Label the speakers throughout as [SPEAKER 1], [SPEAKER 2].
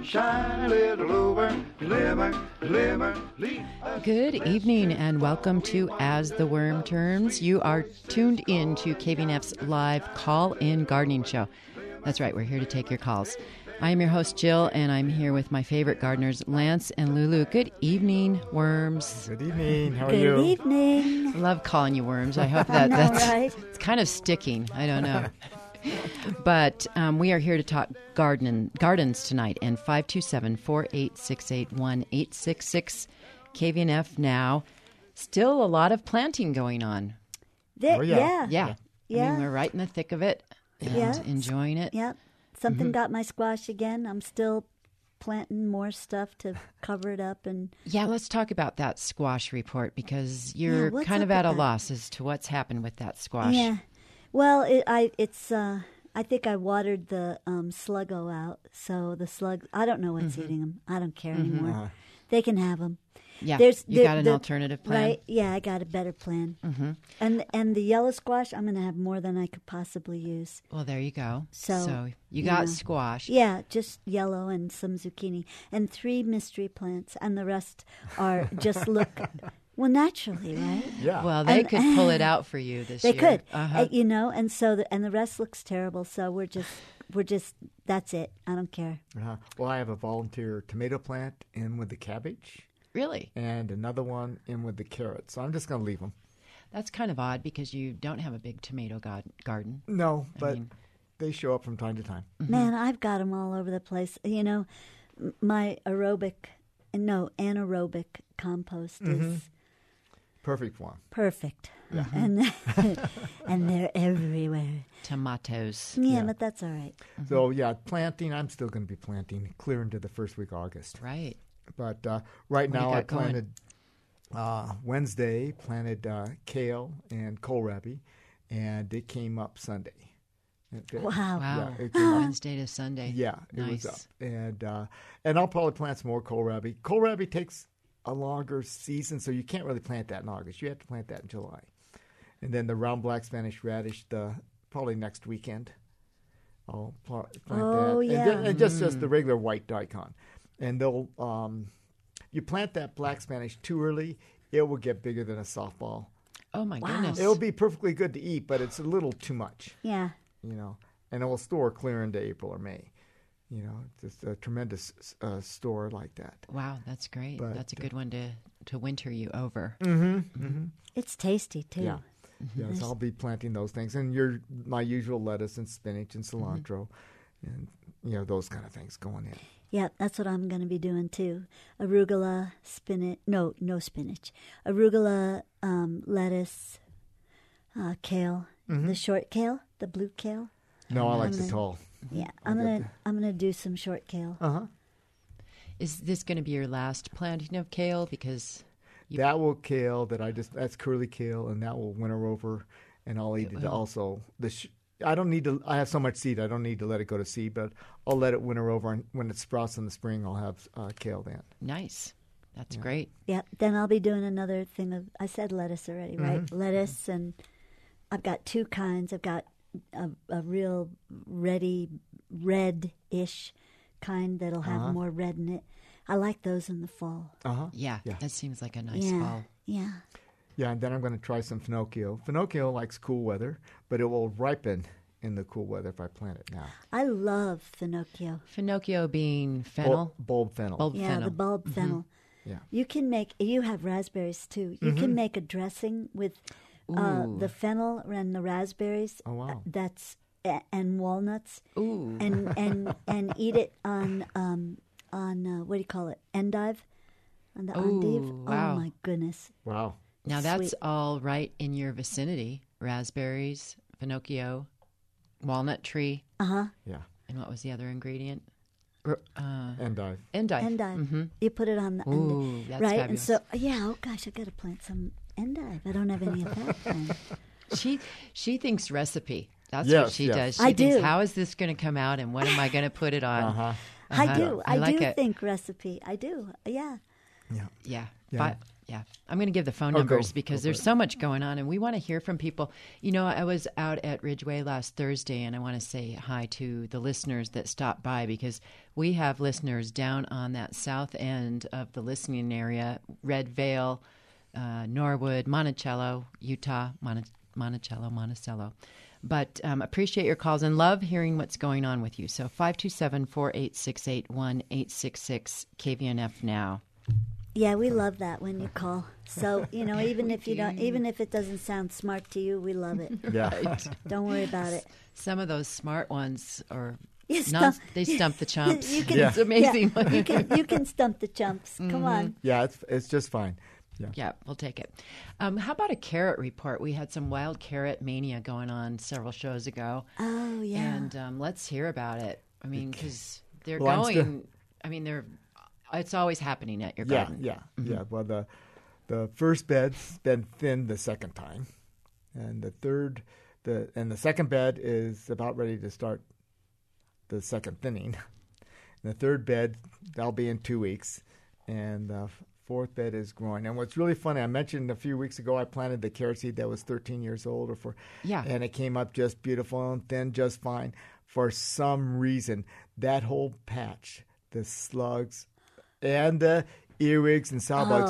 [SPEAKER 1] shiny little bluebird,
[SPEAKER 2] Good evening and welcome to As the Worm Turns. You are tuned in to KVNF's live call-in gardening show. That's right, we're here to take your calls. I am your host, Jill, and I'm here with my favorite gardeners, Lance and Lulu. Good evening, worms.
[SPEAKER 3] Good evening. How are you?
[SPEAKER 4] Good evening.
[SPEAKER 2] I love calling you worms. I hope that
[SPEAKER 4] Right?
[SPEAKER 2] it's kind of sticking. I don't know. But we are here to talk gardens tonight, and 527-4868-1866 KVNF now. Still a lot of planting going on.
[SPEAKER 4] Yeah.
[SPEAKER 2] Yeah. I mean, we're right in the thick of it and enjoying it.
[SPEAKER 4] Yeah. Something got my squash again. I'm still planting more stuff to cover it up. And
[SPEAKER 2] Yeah, let's talk about that squash report because you're
[SPEAKER 4] what's
[SPEAKER 2] kind of
[SPEAKER 4] up
[SPEAKER 2] at a
[SPEAKER 4] with that?
[SPEAKER 2] loss as to what's happened with that squash.
[SPEAKER 4] yeah. Well, I think I watered the sluggo out. So the slug, I don't know what's eating them. I don't care anymore. They can have them.
[SPEAKER 2] Yeah,
[SPEAKER 4] There's
[SPEAKER 2] you got an alternative plan?
[SPEAKER 4] Right? Yeah, I got a better plan. And the yellow squash, I'm going to have more than I could possibly use.
[SPEAKER 2] Well, there you go.
[SPEAKER 4] So,
[SPEAKER 2] you
[SPEAKER 4] you
[SPEAKER 2] got
[SPEAKER 4] know.
[SPEAKER 2] squash.
[SPEAKER 4] Yeah, just yellow and some zucchini and 3 mystery plants, and the rest are just look well naturally, right?
[SPEAKER 3] Yeah.
[SPEAKER 2] Well, they
[SPEAKER 4] And-
[SPEAKER 2] could pull it out for you this
[SPEAKER 4] They
[SPEAKER 2] year.
[SPEAKER 4] could,
[SPEAKER 2] Uh-huh.
[SPEAKER 4] and so the rest looks terrible. So we're just that's it. I don't care.
[SPEAKER 3] Well, I have a volunteer tomato plant in with the cabbage
[SPEAKER 2] Really?
[SPEAKER 3] and another one in with the carrots. So I'm just going to leave them.
[SPEAKER 2] That's kind of odd because you don't have a big tomato garden.
[SPEAKER 3] No, but
[SPEAKER 2] mean-
[SPEAKER 3] they show up from time to time.
[SPEAKER 4] Man, I've got them all over the place. You know, my anaerobic compost is
[SPEAKER 3] Perfect one.
[SPEAKER 4] perfect, and and they're everywhere.
[SPEAKER 2] Tomatoes.
[SPEAKER 4] Yeah,
[SPEAKER 3] Yeah.
[SPEAKER 4] but that's all right.
[SPEAKER 3] So, planting, I'm still going to be planting clear into the first week of August.
[SPEAKER 2] Right.
[SPEAKER 3] But right
[SPEAKER 2] do you
[SPEAKER 3] now I
[SPEAKER 2] got going?
[SPEAKER 3] planted Wednesday, kale and kohlrabi, and it came up Sunday.
[SPEAKER 4] Wow.
[SPEAKER 2] Wow.
[SPEAKER 3] it came up.
[SPEAKER 2] Wednesday to Sunday.
[SPEAKER 3] Yeah, it
[SPEAKER 2] Nice.
[SPEAKER 3] was up. And I'll probably plant some more kohlrabi. Kohlrabi takes a longer season, so you can't really plant that in August. You have to plant that in July. And then the round black Spanish radish, probably next weekend. I'll plant
[SPEAKER 4] Oh,
[SPEAKER 3] that.
[SPEAKER 4] yeah.
[SPEAKER 3] And just the regular white daikon. And they'll you plant that black Spanish too early, it will get bigger than a softball.
[SPEAKER 2] Oh, my goodness.
[SPEAKER 3] It'll be perfectly good to eat, but it's a little too much.
[SPEAKER 4] Yeah.
[SPEAKER 3] And it will store clear into April or May. It's just a tremendous store like that.
[SPEAKER 2] Wow, that's great.
[SPEAKER 3] But,
[SPEAKER 2] That's a good one to winter you over.
[SPEAKER 4] It's tasty too.
[SPEAKER 3] Yeah. Yes, I'll be planting those things. And my usual lettuce and spinach and cilantro and, those kind of things going in.
[SPEAKER 4] Yeah, that's what I'm going to be doing too. Arugula, spinach. No spinach. Arugula, lettuce, kale, the short kale, the blue kale.
[SPEAKER 3] No, I like the tall.
[SPEAKER 4] Yeah, I'm gonna do some short kale.
[SPEAKER 2] Is this going to be your last planting of kale? Because
[SPEAKER 3] That will kale that's curly kale, and that will winter over, and I'll eat it also. I don't need to. I have so much seed. I don't need to let it go to seed, but I'll let it winter over, and when it sprouts in the spring, I'll have kale then.
[SPEAKER 2] nice. That's great.
[SPEAKER 4] Yeah, then I'll be doing another thing of. I said lettuce already, right? Lettuce, and I've got 2 kinds. I've got a real red-ish kind that'll have more red in it. I like those in the fall.
[SPEAKER 2] Yeah,
[SPEAKER 3] Yeah.
[SPEAKER 2] that seems like a nice
[SPEAKER 4] Yeah,
[SPEAKER 2] fall.
[SPEAKER 4] yeah.
[SPEAKER 3] Yeah, and then I'm going to try some Finocchio. Finocchio likes cool weather, but it will ripen in the cool weather if I plant it now.
[SPEAKER 4] I love Finocchio.
[SPEAKER 2] Finocchio being fennel.
[SPEAKER 3] Bulb fennel.
[SPEAKER 2] Bulb
[SPEAKER 4] Yeah,
[SPEAKER 2] fennel.
[SPEAKER 4] the bulb fennel.
[SPEAKER 3] Yeah.
[SPEAKER 4] You have raspberries too. You can make a dressing with the fennel and the raspberries.
[SPEAKER 3] Oh, wow.
[SPEAKER 4] And walnuts.
[SPEAKER 2] Ooh.
[SPEAKER 4] And eat it on what do you call it? Endive? On the endive?
[SPEAKER 2] wow.
[SPEAKER 4] Oh my goodness.
[SPEAKER 3] Wow.
[SPEAKER 2] Now that's
[SPEAKER 4] Sweet.
[SPEAKER 2] all right in your vicinity. Raspberries, Finocchio, walnut tree.
[SPEAKER 3] Yeah.
[SPEAKER 2] And what was the other ingredient?
[SPEAKER 3] Endive.
[SPEAKER 2] Endive.
[SPEAKER 4] Endive. You put it on the
[SPEAKER 2] Ooh,
[SPEAKER 4] endive.
[SPEAKER 2] that's
[SPEAKER 4] right?
[SPEAKER 2] fabulous.
[SPEAKER 4] And so oh gosh, I gotta plant some endive. I don't have any of that planned.
[SPEAKER 2] She thinks recipe. That's
[SPEAKER 3] Yes,
[SPEAKER 2] what she
[SPEAKER 3] yes.
[SPEAKER 2] does. She
[SPEAKER 4] I
[SPEAKER 2] thinks,
[SPEAKER 4] do.
[SPEAKER 2] how is this going to come out and what am I going to put it on?
[SPEAKER 4] I do.
[SPEAKER 2] I like
[SPEAKER 4] I do
[SPEAKER 2] it.
[SPEAKER 4] think recipe. I do. Yeah.
[SPEAKER 2] Yeah.
[SPEAKER 3] Yeah.
[SPEAKER 2] Yeah, I'm going to give the phone
[SPEAKER 3] Oh,
[SPEAKER 2] numbers
[SPEAKER 3] go
[SPEAKER 2] because
[SPEAKER 3] for
[SPEAKER 2] there's
[SPEAKER 3] it.
[SPEAKER 2] so much going on, and we want to hear from people. You know, I was out at Ridgeway last Thursday, and I want to say hi to the listeners that stopped by because we have listeners down on that south end of the listening area, Red Vale, Norwood, Monticello, Utah, Monticello. But appreciate your calls and love hearing what's going on with you. So 527-4868, 1-866 KVNF now.
[SPEAKER 4] Yeah, we love that when you call. So, you know, even if even if it doesn't sound smart to you, we love it.
[SPEAKER 3] Yeah.
[SPEAKER 4] Don't worry about it.
[SPEAKER 2] Some of those smart ones are
[SPEAKER 4] You
[SPEAKER 2] they stump the chumps.
[SPEAKER 4] You can,
[SPEAKER 3] Yeah.
[SPEAKER 2] It's amazing.
[SPEAKER 4] Yeah, you can stump the chumps. Come on.
[SPEAKER 3] Yeah, it's just fine. Yeah.
[SPEAKER 2] Yeah, we'll take it. How about a carrot report? We had some wild carrot mania going on several shows ago.
[SPEAKER 4] Oh, yeah.
[SPEAKER 2] And let's hear about it. I mean, because they're
[SPEAKER 3] Well, I'm
[SPEAKER 2] going.
[SPEAKER 3] still-
[SPEAKER 2] I mean, it's always happening at your
[SPEAKER 3] Yeah,
[SPEAKER 2] garden.
[SPEAKER 3] yeah. Well, the first bed's been thinned the second time, and the second bed is about ready to start the second thinning. And the third bed, that'll be in 2 weeks, and the fourth bed is growing. And what's really funny, I mentioned a few weeks ago I planted the carrot seed that was 13 years old, and it came up just beautiful and thin, just fine. For some reason, that whole patch, the slugs and the earwigs and sow bugs,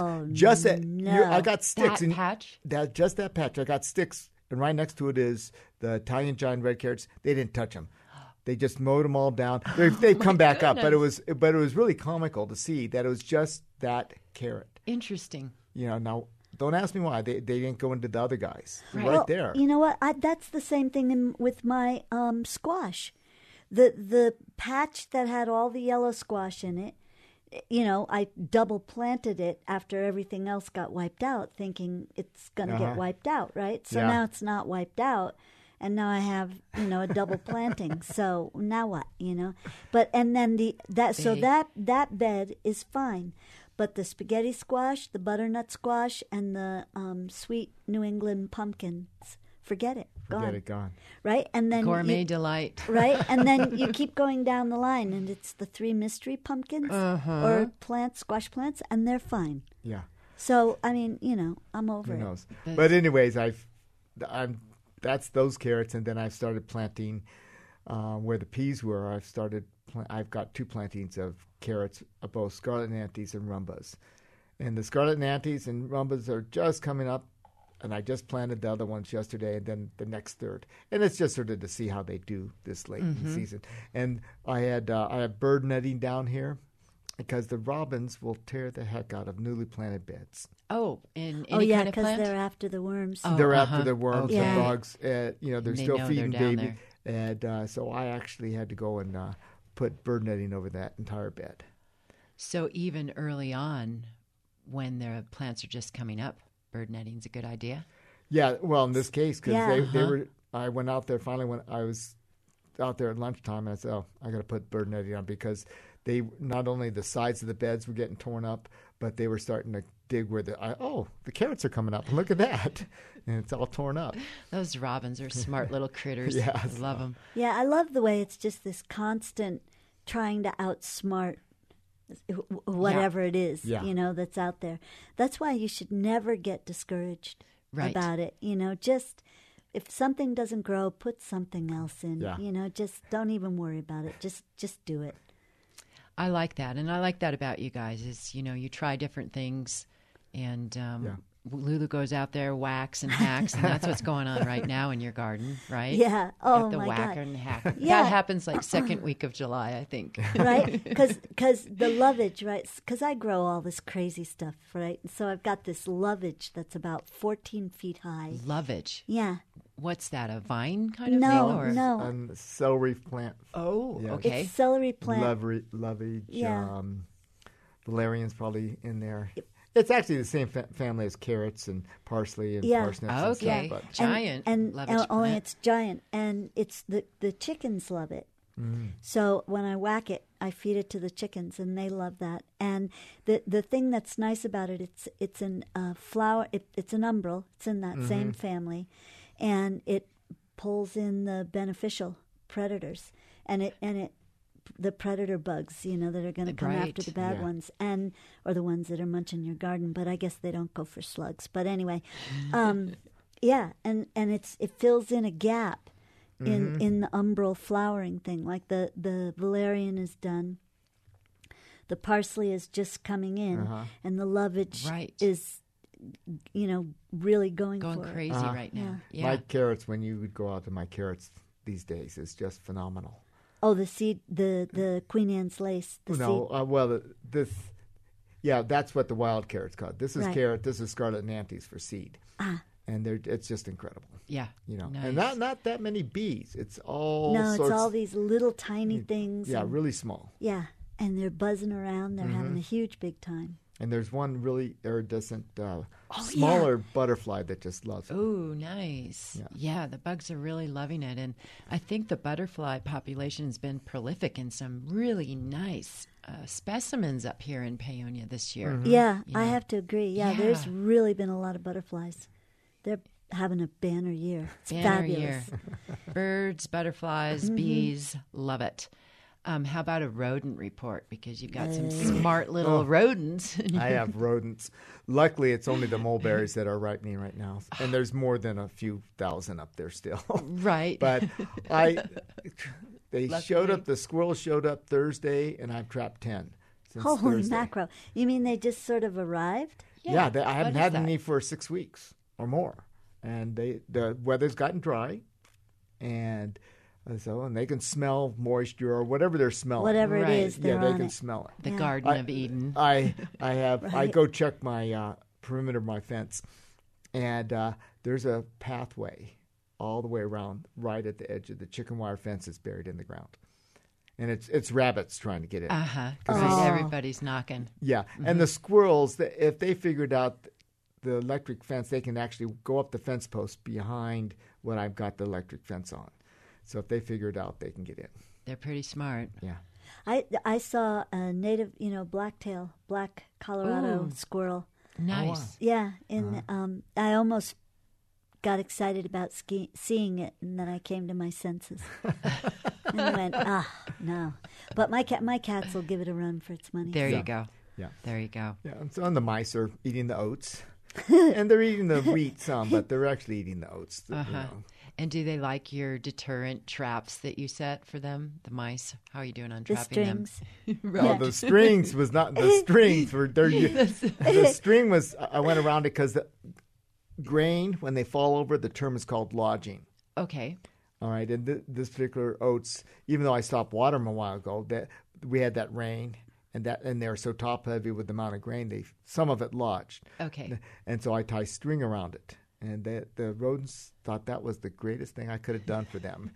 [SPEAKER 3] I got sticks
[SPEAKER 2] That patch?
[SPEAKER 3] that patch. I got sticks, and right next to it is the Italian giant red carrots. They didn't touch them. They just mowed them all down. They've come back up, but it was really comical to see that it was just that carrot.
[SPEAKER 2] Interesting.
[SPEAKER 3] You know, now don't ask me why they didn't go into the other guys right
[SPEAKER 4] Well,
[SPEAKER 3] there.
[SPEAKER 4] You know what? That's the same thing with my squash. The patch that had all the yellow squash in it, you know, I double planted it after everything else got wiped out, thinking it's going to get wiped out, right? So
[SPEAKER 3] Yeah.
[SPEAKER 4] now it's not wiped out. And now I have, you know, a double planting. So now what, you know? But and then that bed is fine. But the spaghetti squash, the butternut squash, and the sweet New England pumpkins, forget it, gone.
[SPEAKER 3] Get it gone.
[SPEAKER 4] Right? And then
[SPEAKER 2] Gourmet delight.
[SPEAKER 4] right? And then you keep going down the line, and it's the 3 mystery pumpkins or squash plants, and they're fine.
[SPEAKER 3] Yeah.
[SPEAKER 4] So, I mean, you know, I'm over
[SPEAKER 3] Who
[SPEAKER 4] it.
[SPEAKER 3] knows? But anyways, that's those carrots, and then I've started planting where the peas were. I've got 2 plantings of carrots, of both scarlet nantes and rumbas, and the scarlet nantes and rumbas are just coming up. And I just planted the other ones yesterday, and then the next third. And it's just sort of to see how they do this late in the season. And I had bird netting down here because the robins will tear the heck out of newly planted beds.
[SPEAKER 2] Oh, in
[SPEAKER 4] Oh,
[SPEAKER 2] any
[SPEAKER 4] yeah,
[SPEAKER 2] kind of
[SPEAKER 4] because
[SPEAKER 2] plant?
[SPEAKER 4] they're after the worms.
[SPEAKER 2] Oh,
[SPEAKER 3] They're after the worms,
[SPEAKER 4] Okay.
[SPEAKER 3] the
[SPEAKER 4] Yeah.
[SPEAKER 3] bugs. You know, they're
[SPEAKER 2] They
[SPEAKER 3] still
[SPEAKER 2] know
[SPEAKER 3] feeding
[SPEAKER 2] they're down
[SPEAKER 3] baby. And so I actually had to go and put bird netting over that entire bed.
[SPEAKER 2] So even early on, when the plants are just coming up, bird netting's a good idea.
[SPEAKER 3] Yeah, well, in this case, because
[SPEAKER 4] Yeah.
[SPEAKER 3] they were, I went out there finally when I was out there at lunchtime, and I said, "Oh, I got to put bird netting on," because they not only the sides of the beds were getting torn up, but they were starting to dig where the carrots are coming up. Look at that, and it's all torn up.
[SPEAKER 2] Those robins are smart little critters.
[SPEAKER 3] Yeah.
[SPEAKER 2] I love them.
[SPEAKER 4] Yeah, I love the way it's just this constant trying to outsmart whatever it is,
[SPEAKER 3] Yeah.
[SPEAKER 4] you know, that's out there. That's why you should never get discouraged about it. You know, just if something doesn't grow, put something else in.
[SPEAKER 3] Yeah.
[SPEAKER 4] You know, just don't even worry about it. Just do it.
[SPEAKER 2] I like that. And I like that about you guys is, you know, you try different things and Lulu goes out there, whacks and hacks, and that's what's going on right now in your garden, right?
[SPEAKER 4] Yeah. Oh,
[SPEAKER 2] Got the
[SPEAKER 4] my
[SPEAKER 2] whacker
[SPEAKER 4] God.
[SPEAKER 2] and hacker.
[SPEAKER 4] Yeah.
[SPEAKER 2] That happens like second week of July, I think.
[SPEAKER 4] Right? Because the lovage, right? Because I grow all this crazy stuff, right? And so I've got this lovage that's about 14 feet high.
[SPEAKER 2] Lovage.
[SPEAKER 4] Yeah.
[SPEAKER 2] What's that, a vine kind of
[SPEAKER 4] No,
[SPEAKER 2] thing? Or?
[SPEAKER 4] no.
[SPEAKER 3] And celery plant,
[SPEAKER 2] Oh,
[SPEAKER 3] Yeah.
[SPEAKER 2] okay.
[SPEAKER 4] It's celery plant.
[SPEAKER 3] lovage,
[SPEAKER 4] Yeah.
[SPEAKER 3] valerian's probably in there. It's actually the same family as carrots and parsley and
[SPEAKER 4] Yeah.
[SPEAKER 3] parsnips and
[SPEAKER 2] Okay.
[SPEAKER 3] stuff. But
[SPEAKER 2] Giant
[SPEAKER 4] and
[SPEAKER 2] lovage
[SPEAKER 4] only
[SPEAKER 2] plant.
[SPEAKER 4] it's giant, and it's the chickens love it. So when I whack it, I feed it to the chickens, and they love that. And the thing that's nice about it, it's an flower. It's an umbel. It's in that same family, and it pulls in the beneficial predators, and it the predator bugs, that are going to come
[SPEAKER 2] Right.
[SPEAKER 4] after the bad
[SPEAKER 3] Yeah.
[SPEAKER 4] ones, or the ones that are munching your garden. But I guess they don't go for slugs. But anyway, yeah, and it fills in a gap in the umbral flowering thing. Like the valerian is done, the parsley is just coming in, and the lovage
[SPEAKER 2] Right.
[SPEAKER 4] is, really going
[SPEAKER 2] Going
[SPEAKER 4] for
[SPEAKER 2] crazy
[SPEAKER 3] Uh-huh.
[SPEAKER 2] right now.
[SPEAKER 4] Yeah.
[SPEAKER 2] Yeah.
[SPEAKER 3] My carrots, when you would go out to my carrots these days, is just phenomenal.
[SPEAKER 4] Oh, the seed, the Queen Anne's lace. The
[SPEAKER 3] No,
[SPEAKER 4] seed.
[SPEAKER 3] well, that's what the wild carrot's called. This is
[SPEAKER 4] Right.
[SPEAKER 3] carrot. This is Scarlet Nantes for seed, and it's just incredible.
[SPEAKER 2] Yeah.
[SPEAKER 3] And
[SPEAKER 2] Nice.
[SPEAKER 3] not that many bees. It's all
[SPEAKER 4] No, it's
[SPEAKER 3] sorts.
[SPEAKER 4] all these little tiny things.
[SPEAKER 3] Yeah,
[SPEAKER 4] and,
[SPEAKER 3] really small.
[SPEAKER 4] yeah, and they're buzzing around. They're having a huge big time.
[SPEAKER 3] And there's one really iridescent, smaller butterfly that just loves it.
[SPEAKER 2] Oh, nice. Yeah, the bugs are really loving it. And I think the butterfly population has been prolific in some really nice specimens up here in Paonia this year.
[SPEAKER 4] Yeah,
[SPEAKER 2] You
[SPEAKER 4] I
[SPEAKER 2] know.
[SPEAKER 4] have to agree. Yeah, there's
[SPEAKER 2] Yeah.
[SPEAKER 4] really been a lot of butterflies. They're having a banner year. It's
[SPEAKER 2] Banner
[SPEAKER 4] fabulous.
[SPEAKER 2] year. Birds, butterflies, bees, love it. How about a rodent report? Because you've got some smart little rodents.
[SPEAKER 3] I have rodents. Luckily, it's only the mulberries that are ripening right now, and there's more than a few thousand up there still.
[SPEAKER 2] Right.
[SPEAKER 3] But they showed
[SPEAKER 2] Luckily.
[SPEAKER 3] up. The squirrels showed up Thursday, and I've trapped 10 since
[SPEAKER 4] Holy
[SPEAKER 3] Thursday.
[SPEAKER 4] macro! You mean they just sort of arrived?
[SPEAKER 3] Yeah, I
[SPEAKER 2] what
[SPEAKER 3] haven't
[SPEAKER 2] is
[SPEAKER 3] had
[SPEAKER 2] that?
[SPEAKER 3] any for 6 weeks or more, and the weather's gotten dry, and they can smell moisture or whatever they're smelling.
[SPEAKER 4] Whatever
[SPEAKER 2] Right.
[SPEAKER 4] it is, they're
[SPEAKER 3] yeah, they
[SPEAKER 4] on
[SPEAKER 3] can
[SPEAKER 4] it.
[SPEAKER 3] smell it.
[SPEAKER 2] The
[SPEAKER 4] Yeah.
[SPEAKER 2] Garden of Eden.
[SPEAKER 3] I have I
[SPEAKER 4] Right.
[SPEAKER 3] go check my perimeter of my fence, and there's a pathway all the way around, right at the edge of the chicken wire fence is buried in the ground, and it's rabbits trying to get in.
[SPEAKER 2] Uh-huh.
[SPEAKER 4] Oh.
[SPEAKER 2] Right, everybody's knocking.
[SPEAKER 3] Yeah, and the squirrels, if they figured out the electric fence, they can actually go up the fence post behind what I've got the electric fence on. So if they figure it out, they can get in.
[SPEAKER 2] They're pretty smart.
[SPEAKER 3] Yeah.
[SPEAKER 4] I saw a native, black Colorado
[SPEAKER 2] Ooh.
[SPEAKER 4] squirrel.
[SPEAKER 2] Nice.
[SPEAKER 4] Yeah, I almost got excited about seeing it, and then I came to my senses and went, no. But my cats will give it a run for its money.
[SPEAKER 2] There
[SPEAKER 3] Yeah.
[SPEAKER 2] you go.
[SPEAKER 3] Yeah.
[SPEAKER 2] There you go.
[SPEAKER 3] Yeah, and so and the mice are eating the oats. And they're eating the wheat some, but they're actually eating the oats.
[SPEAKER 2] And do they like your deterrent traps that you set for them, the mice? How are you doing on
[SPEAKER 4] The
[SPEAKER 2] trapping
[SPEAKER 4] strings.
[SPEAKER 2] them?
[SPEAKER 3] Well, the strings was not the strings were there. The string was. I went around it because the grain, when they fall over, the term is called lodging.
[SPEAKER 2] Okay.
[SPEAKER 3] All right, and this particular oats, even though I stopped watering them a while ago, that we had that rain, and they're so top heavy with the amount of grain, some of it lodged.
[SPEAKER 2] Okay.
[SPEAKER 3] And so I tie string around it. And the rodents thought that was the greatest thing I could have done for them.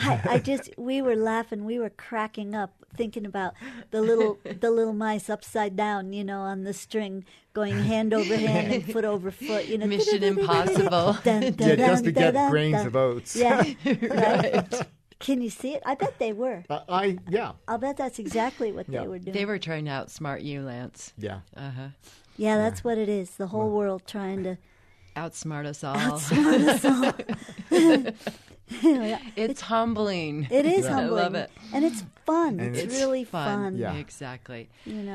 [SPEAKER 4] We were laughing, we were cracking up, thinking about the little mice upside down, on the string, going hand over hand and foot over foot,
[SPEAKER 2] Mission Impossible.
[SPEAKER 4] Dun, dun,
[SPEAKER 3] Yeah, just to
[SPEAKER 4] dun,
[SPEAKER 3] get
[SPEAKER 4] dun,
[SPEAKER 3] grains
[SPEAKER 4] dun.
[SPEAKER 3] of oats.
[SPEAKER 4] Yeah, right. Can you see it? I bet they were.
[SPEAKER 3] Yeah.
[SPEAKER 4] I'll bet that's exactly what
[SPEAKER 3] Yeah.
[SPEAKER 4] they were doing.
[SPEAKER 2] They were trying to outsmart you, Lance.
[SPEAKER 3] Yeah.
[SPEAKER 2] Uh-huh.
[SPEAKER 4] Yeah, that's what it is. The whole world trying to
[SPEAKER 2] Outsmart us all.
[SPEAKER 4] outsmart us all.
[SPEAKER 2] It's humbling.
[SPEAKER 4] It is
[SPEAKER 2] I
[SPEAKER 4] humbling.
[SPEAKER 2] love it.
[SPEAKER 4] And it's fun.
[SPEAKER 3] And
[SPEAKER 4] it's
[SPEAKER 3] it's
[SPEAKER 4] really fun.
[SPEAKER 3] Yeah.
[SPEAKER 2] Exactly.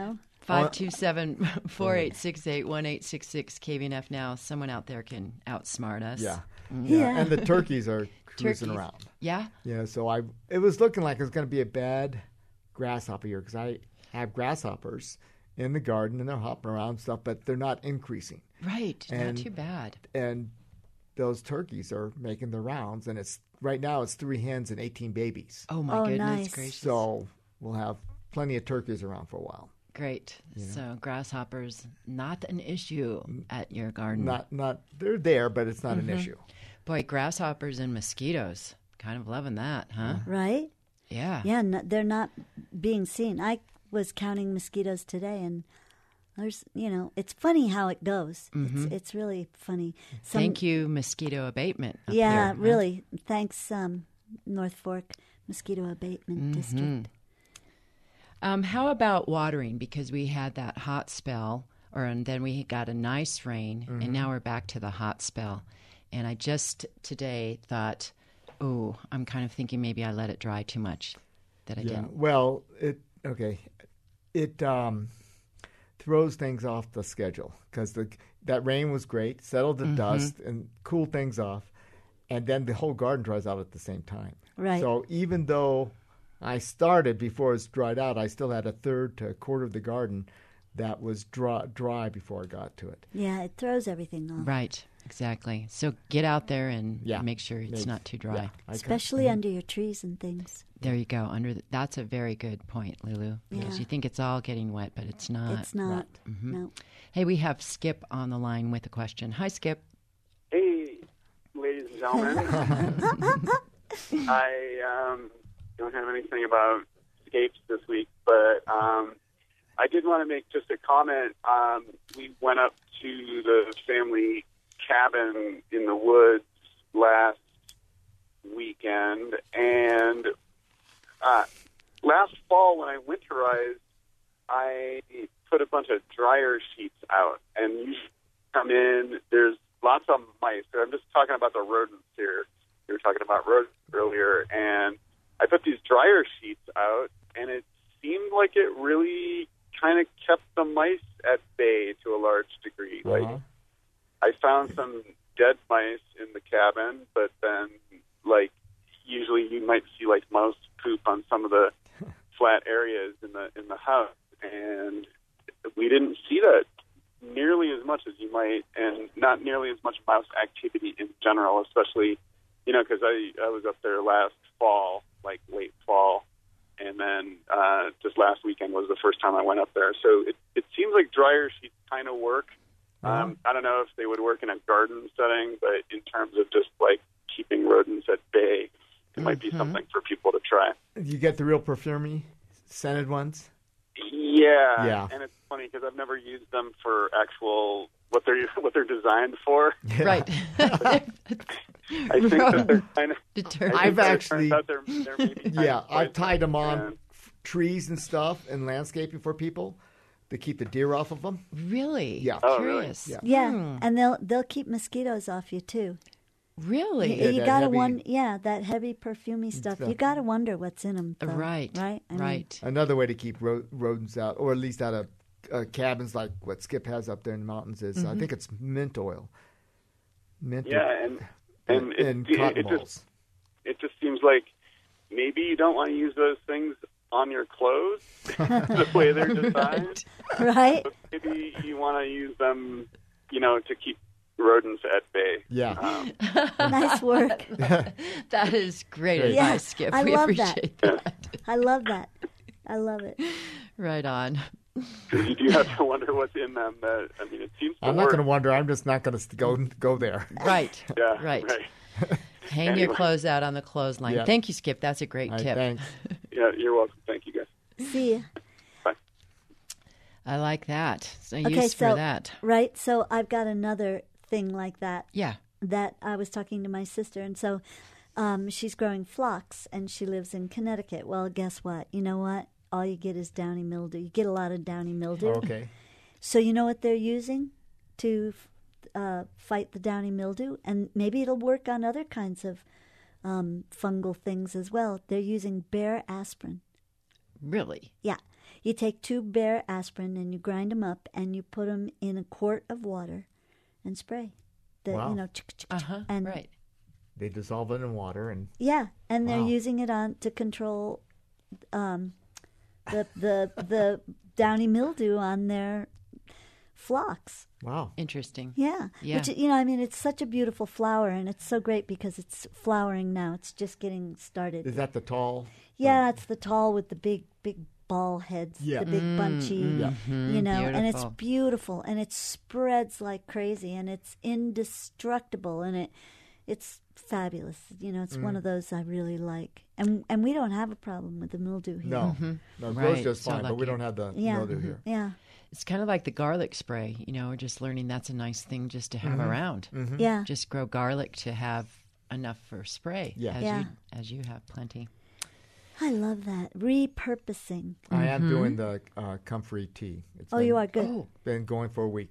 [SPEAKER 2] 527-4868-1866 KVNF now. Someone out there can outsmart us.
[SPEAKER 3] Yeah.
[SPEAKER 4] Yeah.
[SPEAKER 3] And the turkeys are cruising
[SPEAKER 2] Turkeys.
[SPEAKER 3] around.
[SPEAKER 2] Yeah?
[SPEAKER 3] Yeah, so it was looking like it was going to be a bad grasshopper year because I have grasshoppers in the garden and they're hopping around and stuff, but they're not increasing.
[SPEAKER 2] Right.
[SPEAKER 3] And-
[SPEAKER 2] Not too bad.
[SPEAKER 3] And those turkeys are making their rounds, and right now it's 3 hens and 18 babies.
[SPEAKER 2] Oh, my
[SPEAKER 4] Oh,
[SPEAKER 2] goodness
[SPEAKER 4] nice.
[SPEAKER 2] gracious.
[SPEAKER 3] So we'll have plenty of turkeys around for a while.
[SPEAKER 2] Great. So grasshoppers, not an issue at your garden.
[SPEAKER 3] Not they're there, but it's not an issue.
[SPEAKER 2] Boy, grasshoppers and mosquitoes. Kind of loving that, huh?
[SPEAKER 4] Right?
[SPEAKER 2] Yeah.
[SPEAKER 4] Yeah, they're not being seen. I was counting mosquitoes today, and there's, it's funny how it goes. It's really funny.
[SPEAKER 2] Thank you, mosquito abatement. Up
[SPEAKER 4] Yeah,
[SPEAKER 2] there, huh?
[SPEAKER 4] really. Thanks, North Fork Mosquito Abatement District.
[SPEAKER 2] How about watering? Because we had that hot spell, and then we got a nice rain, and now we're back to the hot spell. And I just today thought, I'm kind of thinking maybe I let it dry too much. that I
[SPEAKER 3] Yeah.
[SPEAKER 2] didn't.
[SPEAKER 3] Well, it throws things off the schedule because that rain was great, settled the dust, and cooled things off, and then the whole garden dries out at the same time.
[SPEAKER 4] Right.
[SPEAKER 3] So even though I started before it's dried out, I still had a third to a quarter of the garden that was dry before I got to it.
[SPEAKER 4] Yeah, it throws everything off.
[SPEAKER 2] Right, exactly. So get out there and
[SPEAKER 3] Yeah.
[SPEAKER 2] make sure it's not too dry.
[SPEAKER 3] Yeah,
[SPEAKER 4] Especially under your trees and things.
[SPEAKER 2] There you go. That's a very good point, Lulu. Because
[SPEAKER 4] Yeah.
[SPEAKER 2] you think it's all getting wet, but it's not.
[SPEAKER 4] It's not. No.
[SPEAKER 2] Hey, we have Skip on the line with a question. Hi, Skip.
[SPEAKER 5] Hey, ladies and gentlemen. I don't have anything about escapes this week, but I did want to make just a comment. We went up to the family cabin in the woods last weekend, and last fall when I winterized, I put a bunch of dryer sheets out, and you come in, there's lots of mice. I'm just talking about the rodents here. You were talking about rodents earlier, and I put these dryer sheets out, and it seemed like it really kind of kept the mice at bay to a large degree.
[SPEAKER 3] Uh-huh.
[SPEAKER 5] Like, I found some dead mice in the cabin, but then, like, usually you might see, like, mouse poop on some of the flat areas in the house, and we didn't see that nearly as much as you might, and not nearly as much mouse activity in general, especially, you know, because I was up there last fall, like late fall, and then just last weekend was the first time I went up there. So it seems like dryer sheets kind of work. I don't know if they would work in a garden setting, but in terms of just like keeping rodents at bay, it might be something for people to try.
[SPEAKER 3] You get the real perfume scented ones?
[SPEAKER 5] Yeah. And it's funny because I've never used them for actual what they're designed for.
[SPEAKER 2] Right.
[SPEAKER 5] I think that they're kind of.
[SPEAKER 3] I've actually,
[SPEAKER 5] they're maybe kind of
[SPEAKER 3] I've tied them on
[SPEAKER 5] and-
[SPEAKER 3] trees and stuff and landscaping for people to keep the deer off of them.
[SPEAKER 2] Really?
[SPEAKER 3] Yeah.
[SPEAKER 5] Oh, really?
[SPEAKER 2] Curious.
[SPEAKER 3] Yeah.
[SPEAKER 4] Yeah, and they'll keep mosquitoes off you too.
[SPEAKER 2] Really?
[SPEAKER 3] Yeah,
[SPEAKER 4] You
[SPEAKER 3] that
[SPEAKER 4] gotta
[SPEAKER 3] heavy-
[SPEAKER 4] that heavy perfumey stuff.
[SPEAKER 3] stuff.
[SPEAKER 4] You gotta wonder what's in them.
[SPEAKER 2] Right.
[SPEAKER 4] Right. I mean,
[SPEAKER 2] Right.
[SPEAKER 3] Another way to keep rodents out, or at least out of cabins like what Skip has up there in the mountains, is I think it's mint oil. Mint
[SPEAKER 5] Yeah, and
[SPEAKER 3] cotton balls.
[SPEAKER 5] it just seems like maybe you don't want to use those things on your clothes the way they're designed.
[SPEAKER 4] Right.
[SPEAKER 5] But maybe you want to use them, you know, to keep rodents at bay.
[SPEAKER 3] Yeah.
[SPEAKER 4] Nice work.
[SPEAKER 2] That is great
[SPEAKER 3] Great.
[SPEAKER 2] advice,
[SPEAKER 4] Yeah,
[SPEAKER 2] Skip.
[SPEAKER 4] I
[SPEAKER 2] We
[SPEAKER 4] love that.
[SPEAKER 2] appreciate that.
[SPEAKER 4] I love that. I love it.
[SPEAKER 2] Right on.
[SPEAKER 5] You do have to wonder what's in them. I mean, it seems to
[SPEAKER 3] I'm not
[SPEAKER 5] work.
[SPEAKER 3] going to wonder. I'm just not going to go there.
[SPEAKER 2] Right.
[SPEAKER 5] Yeah,
[SPEAKER 2] Right.
[SPEAKER 5] right.
[SPEAKER 2] Hang your
[SPEAKER 5] Anyway.
[SPEAKER 2] clothes out on the clothesline.
[SPEAKER 3] Yeah.
[SPEAKER 2] Thank you, Skip. That's a great
[SPEAKER 3] All right,
[SPEAKER 2] tip.
[SPEAKER 3] thanks.
[SPEAKER 5] Yeah, you're welcome. Thank you, guys.
[SPEAKER 4] See ya.
[SPEAKER 2] I like that. So
[SPEAKER 4] Okay,
[SPEAKER 2] use
[SPEAKER 4] so
[SPEAKER 2] for that.
[SPEAKER 4] right. So I've got another thing like that
[SPEAKER 2] Yeah.
[SPEAKER 4] that I was talking to my sister, and so she's growing phlox, and she lives in Connecticut. Well, guess what? You know what? All you get is downy mildew. You get a lot of downy mildew.
[SPEAKER 3] Okay.
[SPEAKER 4] So you know what they're using to fight the downy mildew? And maybe it'll work on other kinds of fungal things as well. They're using bear aspirin.
[SPEAKER 2] Really?
[SPEAKER 4] Yeah. You take 2 bear aspirin and you grind them up and you put them in a quart of water and spray.
[SPEAKER 3] Wow.
[SPEAKER 4] You know, and
[SPEAKER 2] Right.
[SPEAKER 3] They dissolve it in water and
[SPEAKER 4] yeah, and they're
[SPEAKER 3] Wow.
[SPEAKER 4] using it on to control the downy mildew on their phlox.
[SPEAKER 3] wow.
[SPEAKER 2] Interesting.
[SPEAKER 4] Yeah.
[SPEAKER 2] Yeah.
[SPEAKER 4] Which, you know, I mean, it's such a beautiful flower, and it's so great because it's flowering now. It's just getting started.
[SPEAKER 3] Is that the tall?
[SPEAKER 4] Yeah, it's the tall with the big ball heads,
[SPEAKER 3] Yeah.
[SPEAKER 4] the big bunchy,
[SPEAKER 3] Yeah.
[SPEAKER 4] you know, and it's
[SPEAKER 2] Beautiful.
[SPEAKER 4] beautiful, and it spreads like crazy, and it's indestructible, and it's fabulous. You know, it's one of those I really like, and we don't have a problem with the mildew here.
[SPEAKER 3] No. No, it grows
[SPEAKER 2] Right,
[SPEAKER 3] just
[SPEAKER 2] so
[SPEAKER 3] fine, but we
[SPEAKER 2] lucky.
[SPEAKER 3] don't have the
[SPEAKER 4] Yeah.
[SPEAKER 3] mildew here.
[SPEAKER 4] Yeah,
[SPEAKER 2] It's kind of like the garlic spray. You know, we're just learning that's a nice thing just to have around.
[SPEAKER 4] yeah.
[SPEAKER 2] Just grow garlic to have enough for spray.
[SPEAKER 3] Yeah.
[SPEAKER 4] Yeah.
[SPEAKER 2] As you have plenty.
[SPEAKER 4] I love that repurposing.
[SPEAKER 3] I am doing the comfrey tea. It's
[SPEAKER 4] Oh,
[SPEAKER 3] been,
[SPEAKER 4] you are good.
[SPEAKER 2] Oh,
[SPEAKER 3] been going for a week now.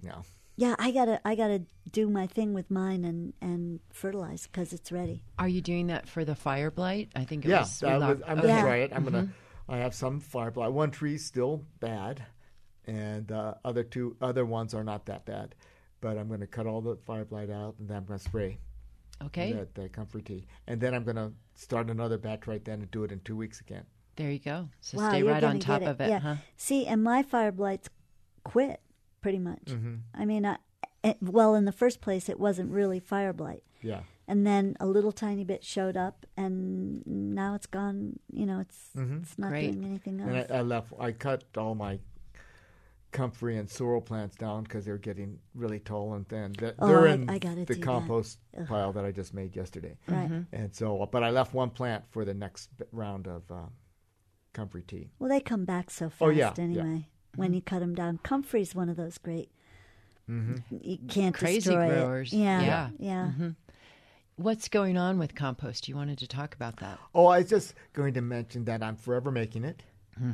[SPEAKER 4] Yeah, I gotta do my thing with mine and fertilize because it's ready.
[SPEAKER 2] Are you doing that for the fire blight? I think it
[SPEAKER 3] Yeah,
[SPEAKER 2] was.
[SPEAKER 3] I'm going to
[SPEAKER 4] Yeah.
[SPEAKER 3] try it. I have some fire blight. One tree's still bad, and other ones are not that bad. But I'm going to cut all the fire blight out, and then I'm going to spray
[SPEAKER 2] Okay,
[SPEAKER 3] the Comfrey Tea. And then I'm going to start another batch right then and do it in 2 weeks again.
[SPEAKER 2] there you go. So
[SPEAKER 4] Wow,
[SPEAKER 2] stay
[SPEAKER 4] you're
[SPEAKER 2] right on
[SPEAKER 4] gonna
[SPEAKER 2] top
[SPEAKER 4] get
[SPEAKER 2] of it,
[SPEAKER 4] yeah.
[SPEAKER 2] huh?
[SPEAKER 4] See, and my fire blights quit pretty much.
[SPEAKER 3] Mm-hmm.
[SPEAKER 4] I mean, well, in the first place, it wasn't really fire blight.
[SPEAKER 3] Yeah.
[SPEAKER 4] And then a little tiny bit showed up, and now it's gone. It's not
[SPEAKER 2] Great.
[SPEAKER 4] doing anything
[SPEAKER 3] And
[SPEAKER 4] else.
[SPEAKER 3] I cut all my comfrey and sorrel plants down because they're getting really tall and thin. They're in
[SPEAKER 4] I gotta
[SPEAKER 3] the
[SPEAKER 4] do
[SPEAKER 3] compost pile that I just made yesterday.
[SPEAKER 4] Right.
[SPEAKER 3] And so, but I left one plant for the next round of comfrey tea.
[SPEAKER 4] Well, they come back so fast
[SPEAKER 3] Oh, yeah,
[SPEAKER 4] anyway. When you cut them down, comfrey's one of those great. You can't
[SPEAKER 2] Crazy
[SPEAKER 4] destroy
[SPEAKER 2] growers.
[SPEAKER 4] it. Yeah,
[SPEAKER 2] Yeah. What's going on with compost? You wanted to talk about that.
[SPEAKER 3] Oh, I was just going to mention that I'm forever making it.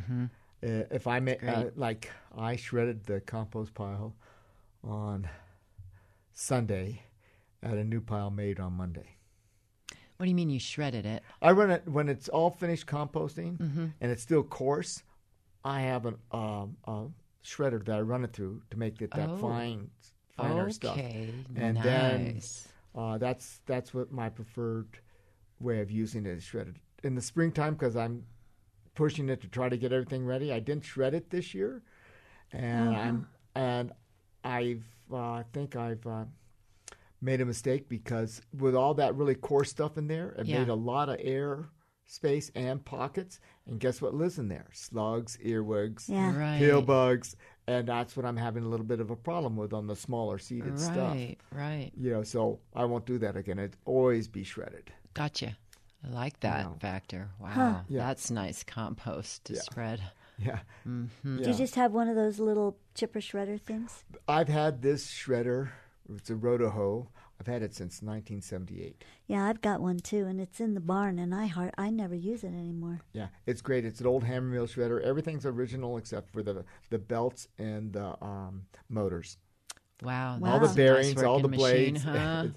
[SPEAKER 3] If I make
[SPEAKER 2] great.
[SPEAKER 3] I shredded the compost pile on Sunday, I had a new pile made on Monday.
[SPEAKER 2] What do you mean you shredded it?
[SPEAKER 3] I run it when it's all finished composting and it's still coarse. I have a shredder that I run it through to make it that finer stuff.
[SPEAKER 2] Okay,
[SPEAKER 3] And
[SPEAKER 2] nice.
[SPEAKER 3] then that's what my preferred way of using it is shredded. In the springtime, because I'm pushing it to try to get everything ready, I didn't shred it this year, and I think I've made a mistake because with all that really coarse stuff in there, it made a lot of air space and pockets. And guess what lives in there? Slugs, earwigs,
[SPEAKER 4] Yeah.
[SPEAKER 2] Right.
[SPEAKER 3] pill bugs, and that's what I'm having a little bit of a problem with on the smaller seeded stuff.
[SPEAKER 2] Right.
[SPEAKER 3] So I won't do that again. It'd always be shredded.
[SPEAKER 2] Gotcha. I like that
[SPEAKER 3] No.
[SPEAKER 2] factor. Wow.
[SPEAKER 3] Yeah.
[SPEAKER 2] That's nice compost to spread.
[SPEAKER 3] Yeah.
[SPEAKER 4] Do you just have one of those little chipper shredder things?
[SPEAKER 3] I've had this shredder. It's a Rotoho. I've had it since 1978.
[SPEAKER 4] Yeah, I've got one too, and it's in the barn, and I never use it anymore.
[SPEAKER 3] Yeah, it's great. It's an old hammer mill shredder. Everything's original except for the belts and the motors.
[SPEAKER 2] Wow.
[SPEAKER 4] Wow.
[SPEAKER 3] All the
[SPEAKER 2] that's a
[SPEAKER 3] bearings,
[SPEAKER 2] nice
[SPEAKER 3] all the
[SPEAKER 2] working machine,
[SPEAKER 3] blades.
[SPEAKER 2] huh?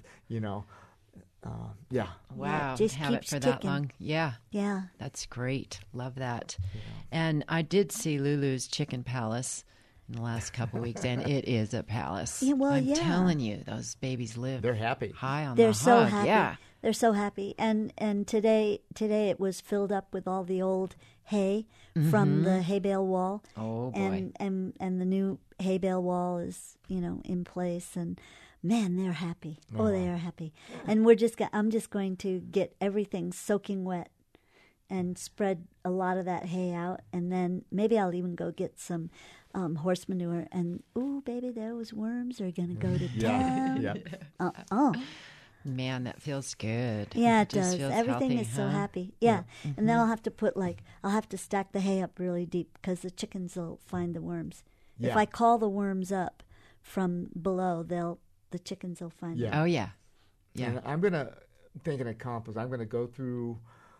[SPEAKER 3] Yeah.
[SPEAKER 2] Wow.
[SPEAKER 4] just
[SPEAKER 2] Have it
[SPEAKER 4] keeps
[SPEAKER 2] for that
[SPEAKER 4] ticking.
[SPEAKER 2] long. Yeah.
[SPEAKER 4] Yeah.
[SPEAKER 2] That's great. Love that. And I did see Lulu's Chicken Palace in the last couple weeks, and it is a palace.
[SPEAKER 4] Yeah, well,
[SPEAKER 2] I'm
[SPEAKER 4] yeah.
[SPEAKER 2] telling you, those babies live
[SPEAKER 3] They're happy.
[SPEAKER 2] high on
[SPEAKER 4] They're
[SPEAKER 2] the
[SPEAKER 4] so
[SPEAKER 2] hog.
[SPEAKER 4] happy.
[SPEAKER 2] Yeah.
[SPEAKER 4] They're so happy. And today it was filled up with all the old hay from the hay bale wall.
[SPEAKER 2] Oh, boy.
[SPEAKER 4] And the new hay bale wall is, in place, and man, they're happy. Oh, they are happy. And I'm just going to get everything soaking wet and spread a lot of that hay out, and then maybe I'll even go get some horse manure, and ooh, baby, those worms are going to go to town.
[SPEAKER 3] Yeah.
[SPEAKER 2] Man, that feels good.
[SPEAKER 4] Yeah, it
[SPEAKER 2] just
[SPEAKER 4] does.
[SPEAKER 2] feels
[SPEAKER 4] Everything
[SPEAKER 2] healthy,
[SPEAKER 4] is so
[SPEAKER 2] huh?
[SPEAKER 4] happy. Yeah. And then I'll have to I'll have to stack the hay up really deep because the chickens will find the worms.
[SPEAKER 3] Yeah.
[SPEAKER 4] If I call the worms up from below, the chickens will find them.
[SPEAKER 2] Oh, yeah. Yeah.
[SPEAKER 3] And I'm thinking of compost. I'm gonna go through,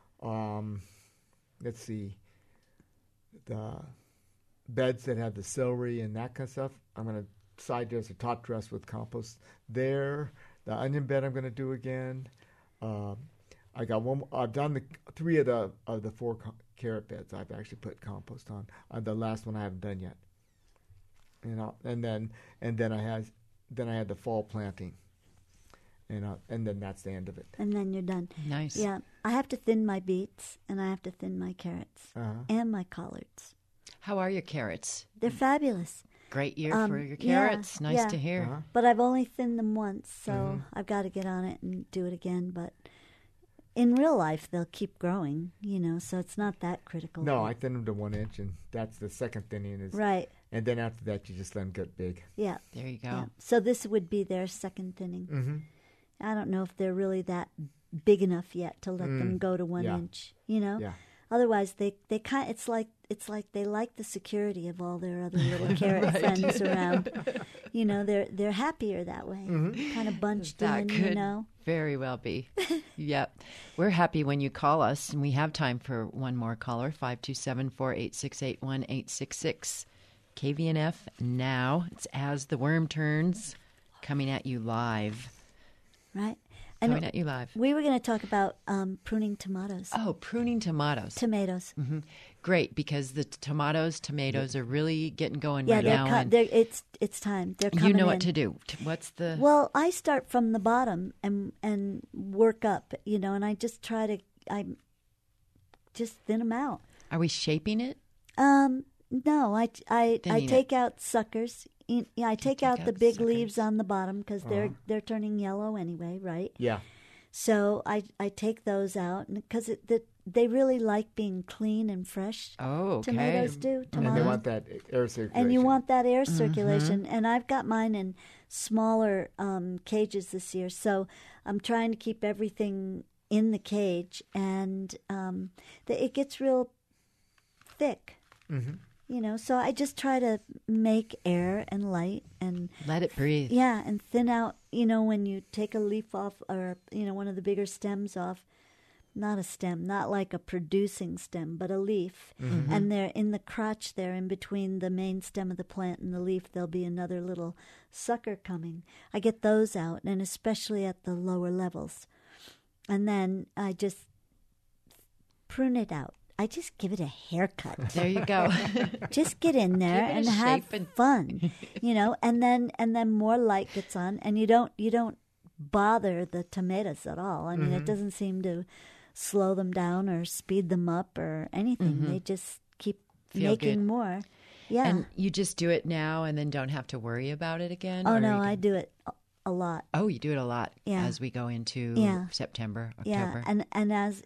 [SPEAKER 3] let's see, the beds that have the celery and that kind of stuff. I'm gonna side dress or top dress with compost there. The onion bed I'm gonna do again. I got one. I've done the 3 of the 4 carrot beds. I've actually put compost on. The last one I haven't done yet. And then I had the fall planting. And then that's the end of it.
[SPEAKER 4] And then you're done.
[SPEAKER 2] Nice.
[SPEAKER 4] Yeah. I have to thin my beets, and I have to thin my carrots and my collards.
[SPEAKER 2] How are your carrots?
[SPEAKER 4] They're fabulous.
[SPEAKER 2] Great year for your
[SPEAKER 4] yeah,
[SPEAKER 2] carrots. Nice
[SPEAKER 4] yeah.
[SPEAKER 2] to hear.
[SPEAKER 4] But I've only thinned them once, so I've got to get on it and do it again. But in real life, they'll keep growing, so it's not that critical.
[SPEAKER 3] No, I thin them to 1 inch, and that's the second thinning.
[SPEAKER 4] Right.
[SPEAKER 3] And then after that, you just let them get big.
[SPEAKER 4] Yeah.
[SPEAKER 2] There you go.
[SPEAKER 4] Yeah. So this would be their second thinning.
[SPEAKER 3] Mm-hmm.
[SPEAKER 4] I don't know if they're really that big enough yet to let them go to 1 inch.
[SPEAKER 3] Yeah.
[SPEAKER 4] Otherwise, they kind. It's like they like the security of all their other little carrot friends around. They're happier that way. Kind of bunched
[SPEAKER 2] That
[SPEAKER 4] in.
[SPEAKER 2] could very well be. Yep. We're happy when you call us, and we have time for one more caller, 527-486-8186. KVNF Now. It's As the Worm Turns, coming at you live.
[SPEAKER 4] Right.
[SPEAKER 2] Coming at you live.
[SPEAKER 4] We were going to talk about pruning tomatoes.
[SPEAKER 2] Oh, pruning tomatoes.
[SPEAKER 4] Tomatoes.
[SPEAKER 2] Mm-hmm. Great, because the tomatoes are really getting going
[SPEAKER 4] Yeah,
[SPEAKER 2] right now.
[SPEAKER 4] it's time. They're coming
[SPEAKER 2] you know
[SPEAKER 4] in.
[SPEAKER 2] what to do. What's the...
[SPEAKER 4] Well, I start from the bottom and work up, and I just try to just thin them out.
[SPEAKER 2] Are we shaping it?
[SPEAKER 4] No, I take out suckers. I take out the big
[SPEAKER 2] suckers.
[SPEAKER 4] leaves on the bottom because they're turning yellow anyway, right?
[SPEAKER 3] Yeah.
[SPEAKER 4] So I take those out because they really like being clean and fresh.
[SPEAKER 2] Oh, okay.
[SPEAKER 4] Tomatoes do.
[SPEAKER 3] And they want that air circulation.
[SPEAKER 4] And you want that air circulation. And I've got mine in smaller cages this year. So I'm trying to keep everything in the cage. And it gets real thick. Mm-hmm. So I just try to make air and light and
[SPEAKER 2] let it breathe.
[SPEAKER 4] Yeah, and thin out, when you take a leaf off or, one of the bigger stems off, not a stem, not like a producing stem, but a leaf. Mm-hmm. And there in the crotch there, in between the main stem of the plant and the leaf, there'll be another little sucker coming. I get those out, and especially at the lower levels. And then I just prune it out. I just give it a haircut.
[SPEAKER 2] There you go.
[SPEAKER 4] Just get in there and have fun, and then more light gets on, and you don't bother the tomatoes at all. I mean, it doesn't seem to slow them down or speed them up or anything. Mm-hmm. They just keep making more. Yeah.
[SPEAKER 2] And you just do it now and then don't have to worry about it again?
[SPEAKER 4] Oh, no, I do it a lot.
[SPEAKER 2] Oh, you do it a lot as we go into September, October.
[SPEAKER 4] Yeah, and as,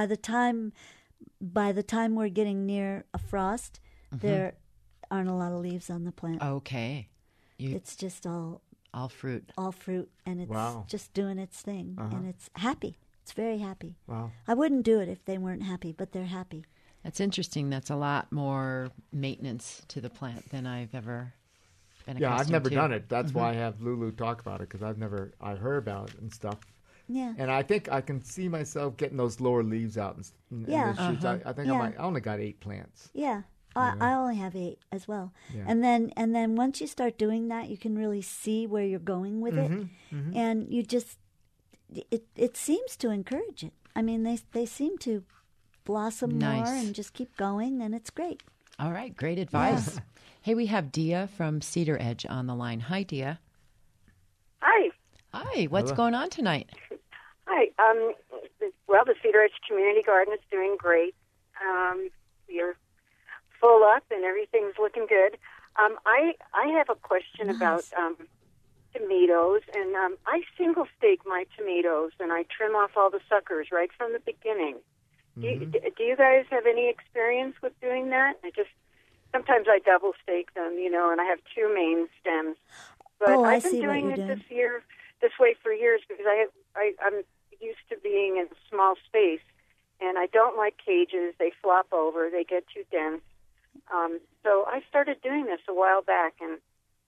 [SPEAKER 4] by the time we're getting near a frost, there aren't a lot of leaves on the plant.
[SPEAKER 2] Okay.
[SPEAKER 4] It's just all
[SPEAKER 2] fruit.
[SPEAKER 4] All fruit, and it's just doing its thing, and it's happy. It's very happy.
[SPEAKER 3] Wow.
[SPEAKER 4] I wouldn't do it if they weren't happy, but they're happy.
[SPEAKER 2] That's interesting. That's a lot more maintenance to the plant than I've ever been accustomed to.
[SPEAKER 3] Yeah, I've never done it. That's why I have Lulu talk about it, because I heard about it and stuff.
[SPEAKER 4] Yeah.
[SPEAKER 3] And I think I can see myself getting those lower leaves out and those shoots. I think I only got 8 plants.
[SPEAKER 4] Yeah. I only have 8 as well. Yeah. And then once you start doing that, you can really see where you're going with it. Mm-hmm. And you just it seems to encourage it. I mean, they seem to blossom more and just keep going, and it's great.
[SPEAKER 2] All right, great advice. Yeah. Hey, we have Dia from Cedar Edge on the line. Hi, Dia.
[SPEAKER 6] Hi.
[SPEAKER 2] Hi, what's going on tonight?
[SPEAKER 6] Hi. Well, the Cedar Edge Community Garden is doing great. You're full up and everything's looking good. I have a question about tomatoes, and I single stake my tomatoes, and I trim off all the suckers right from the beginning. Mm-hmm. Do you guys have any experience with doing that? Sometimes I double stake them, and I have 2 main stems. But I've been doing it this way for years because I'm used to being in a small space, and I don't like cages. They flop over. They get too dense. So I started doing this a while back, and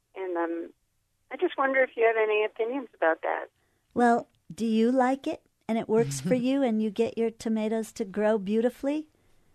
[SPEAKER 6] I just wonder if you have any opinions about that.
[SPEAKER 4] Well, do you like it, and it works for you, and you get your tomatoes to grow beautifully?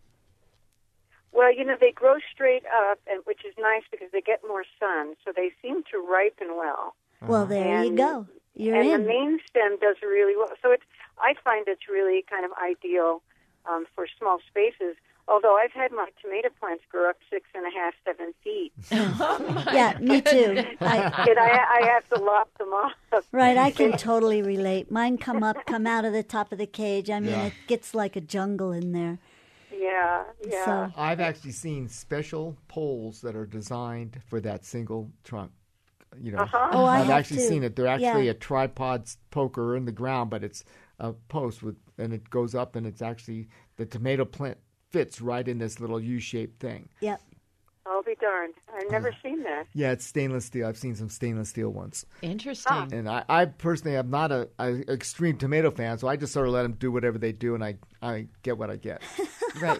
[SPEAKER 6] Well, they grow straight up, which is nice because they get more sun, so they seem to ripen well.
[SPEAKER 4] Well, there you go. You're in.
[SPEAKER 6] And the main stem does really well. So I find it's really kind of ideal for small spaces. Although I've had my tomato plants grow up 6.5, 7 feet.
[SPEAKER 4] Yeah, me too.
[SPEAKER 6] I have to lop them off.
[SPEAKER 4] Right, I can totally relate. Mine come out of the top of the cage. I mean, it gets like a jungle in there.
[SPEAKER 6] Yeah.
[SPEAKER 4] So,
[SPEAKER 3] I've actually seen special poles that are designed for that single trunk.
[SPEAKER 4] Oh,
[SPEAKER 3] I've actually seen it. They're actually a tripod poker in the ground, but it's a post and it goes up, and it's actually the tomato plant fits right in this little U-shaped thing.
[SPEAKER 4] Yep.
[SPEAKER 6] I'll be darned. I've never seen that.
[SPEAKER 3] Yeah, it's stainless steel. I've seen some stainless steel ones.
[SPEAKER 2] Interesting.
[SPEAKER 3] And I personally am not an extreme tomato fan, so I just sort of let them do whatever they do, and I get what I get.
[SPEAKER 2] Right.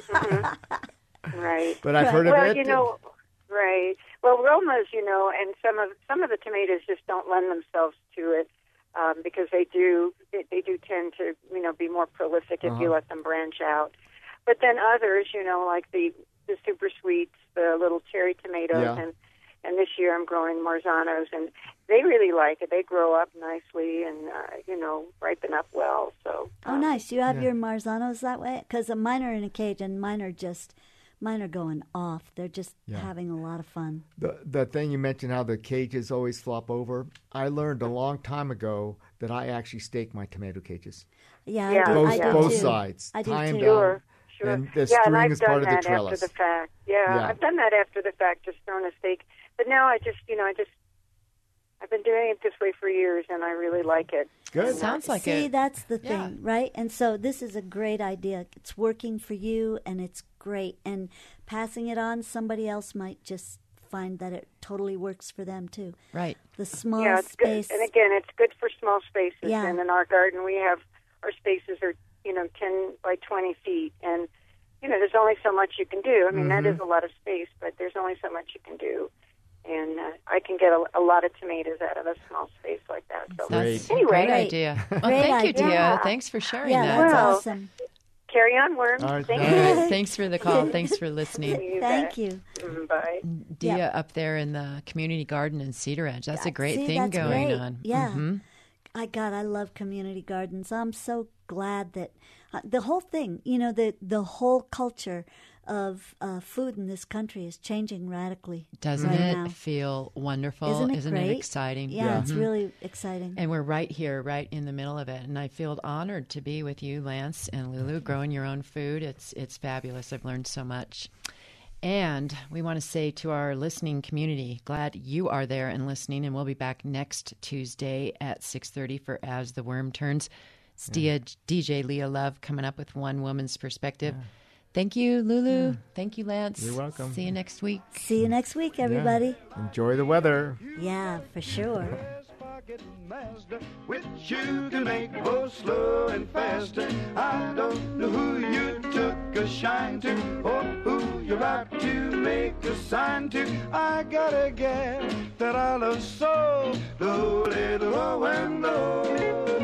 [SPEAKER 6] Right.
[SPEAKER 3] But I've heard of it.
[SPEAKER 6] Right. Well, Romas, and some of the tomatoes just don't lend themselves to it because they do tend to be more prolific if you let them branch out. But then others, like the super sweets, the little cherry tomatoes, And this year I'm growing Marzanos, and they really like it. They grow up nicely and, ripen up well. So.
[SPEAKER 4] Oh, nice. You have your Marzanos that way? Because mine are in a cage, and mine are going off. They're just having a lot of fun.
[SPEAKER 3] The thing you mentioned, how the cages always flop over, I learned a long time ago that I actually stake my tomato cages.
[SPEAKER 4] Yeah,
[SPEAKER 6] I
[SPEAKER 4] do
[SPEAKER 3] both
[SPEAKER 4] too.
[SPEAKER 3] sides.
[SPEAKER 4] I do
[SPEAKER 3] tie 'em
[SPEAKER 4] too.
[SPEAKER 3] down,
[SPEAKER 6] Sure.
[SPEAKER 3] and the
[SPEAKER 6] And
[SPEAKER 3] string
[SPEAKER 6] I've
[SPEAKER 3] is
[SPEAKER 6] done
[SPEAKER 3] part of the
[SPEAKER 6] that
[SPEAKER 3] trellis.
[SPEAKER 6] after the fact. Yeah, I've done that after the fact, just thrown a stake. But now I've been doing it this way for years, and I really like it.
[SPEAKER 3] Good.
[SPEAKER 2] Sounds like
[SPEAKER 4] See,
[SPEAKER 2] it.
[SPEAKER 4] that's the thing, right? And so this is a great idea. It's working for you, and it's great. And passing it on, somebody else might just find that it totally works for them too.
[SPEAKER 2] Right.
[SPEAKER 4] The small
[SPEAKER 6] Yeah, it's
[SPEAKER 4] space.
[SPEAKER 6] good. And again, it's good for small spaces.
[SPEAKER 4] Yeah.
[SPEAKER 6] And in our garden, we have our spaces are 10 by 20 feet, and there's only so much you can do. I mean, that is a lot of space, but there's only so much you can do. And I can get a lot of tomatoes out of a small space like that. So
[SPEAKER 2] That's a
[SPEAKER 6] anyway,
[SPEAKER 2] great idea. Well,
[SPEAKER 4] Great
[SPEAKER 2] thank you,
[SPEAKER 4] idea.
[SPEAKER 2] Dia. Thanks for sharing
[SPEAKER 4] Yeah,
[SPEAKER 2] that.
[SPEAKER 4] that's
[SPEAKER 6] Well,
[SPEAKER 4] awesome.
[SPEAKER 6] carry on, worms.
[SPEAKER 3] All right,
[SPEAKER 6] Thank
[SPEAKER 2] All
[SPEAKER 3] thanks.
[SPEAKER 2] right. Thanks for the call. Thanks for listening.
[SPEAKER 6] you.
[SPEAKER 4] Thank you.
[SPEAKER 6] Bye.
[SPEAKER 2] Dia up there in the community garden in Cedar Edge. That's a great
[SPEAKER 4] See,
[SPEAKER 2] thing
[SPEAKER 4] that's
[SPEAKER 2] going
[SPEAKER 4] great.
[SPEAKER 2] on.
[SPEAKER 4] Yeah.
[SPEAKER 2] Mhm.
[SPEAKER 4] I love community gardens. I'm so glad that the whole thing, the whole culture of food in this country is changing radically.
[SPEAKER 2] Doesn't
[SPEAKER 4] right
[SPEAKER 2] it
[SPEAKER 4] now.
[SPEAKER 2] feel wonderful?
[SPEAKER 4] Isn't it great?
[SPEAKER 2] exciting?
[SPEAKER 4] Yeah, it's
[SPEAKER 2] Mhm.
[SPEAKER 4] really exciting.
[SPEAKER 2] And we're right here, right in the middle of it. And I feel honored to be with you, Lance and Lulu, growing your own food. It's fabulous. I've learned so much. And we want to say to our listening community, glad you are there and listening. And we'll be back next Tuesday at 6:30 for As the Worm Turns. It's DJ Leah Love coming up with One Woman's Perspective. Thank you, Lulu. Thank you, Lance.
[SPEAKER 3] You're welcome.
[SPEAKER 2] See you next week.
[SPEAKER 4] See you next week, everybody.
[SPEAKER 3] Enjoy the weather.
[SPEAKER 4] Yeah, for sure.
[SPEAKER 1] Master, which you can make both slow and faster. I don't know who you took a shine to, or who you're about to make a sign to. I got a gal that I love so, low, little, low and low.